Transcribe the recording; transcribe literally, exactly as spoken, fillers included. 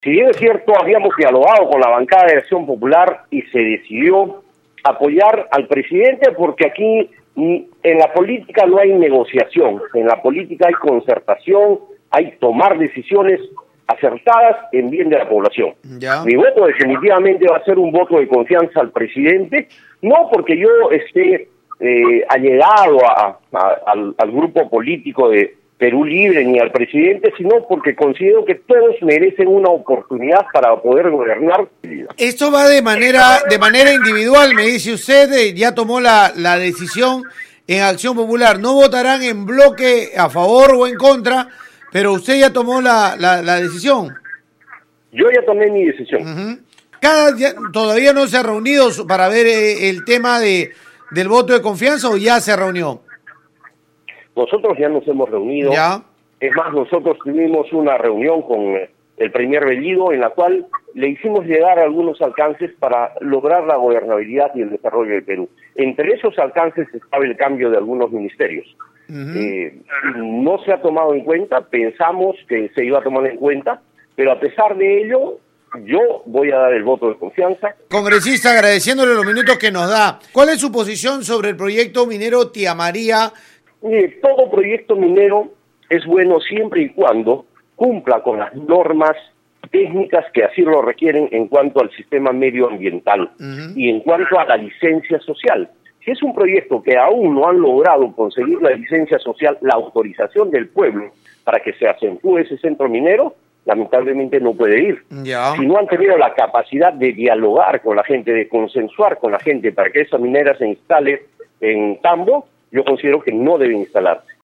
Si bien es cierto, habíamos dialogado con la bancada de Acción Popular y se decidió apoyar al presidente porque aquí en la política no hay negociación, en la política hay concertación, hay tomar decisiones acertadas en bien de la población. Ya. Mi voto definitivamente va a ser un voto de confianza al presidente, no porque yo esté eh, allegado a, a, al, al grupo político de Perú Libre ni al presidente, sino porque considero que todos merecen una oportunidad para poder gobernar. Esto va de manera de manera individual, me dice usted, eh, ya tomó la, la decisión en Acción Popular. No votarán en bloque a favor o en contra, pero usted ya tomó la, la, la decisión. Yo ya tomé mi decisión. Uh-huh. Cada día, ¿Todavía no se ha reunido para ver eh, el tema de del voto de confianza o ya se reunió? Nosotros ya nos hemos reunido. ¿Ya? Es más, nosotros tuvimos una reunión con el premier Bellido en la cual le hicimos llegar algunos alcances para lograr la gobernabilidad y el desarrollo del Perú. Entre esos alcances estaba el cambio de algunos ministerios. Uh-huh. Eh, no se ha tomado en cuenta, pensamos que se iba a tomar en cuenta, pero a pesar de ello, yo voy a dar el voto de confianza. Congresista, agradeciéndole los minutos que nos da. ¿Cuál es su posición sobre el proyecto minero Tía María? Mire, todo proyecto minero es bueno siempre y cuando cumpla con las normas técnicas que así lo requieren en cuanto al sistema medioambiental uh-huh. y en cuanto a la licencia social. Si es un proyecto que aún no han logrado conseguir la licencia social, la autorización del pueblo para que se acentúe ese centro minero, lamentablemente no puede ir. Ya. Si no han tenido la capacidad de dialogar con la gente, de consensuar con la gente para que esa minera se instale en Tambo, yo considero que no debe instalarse.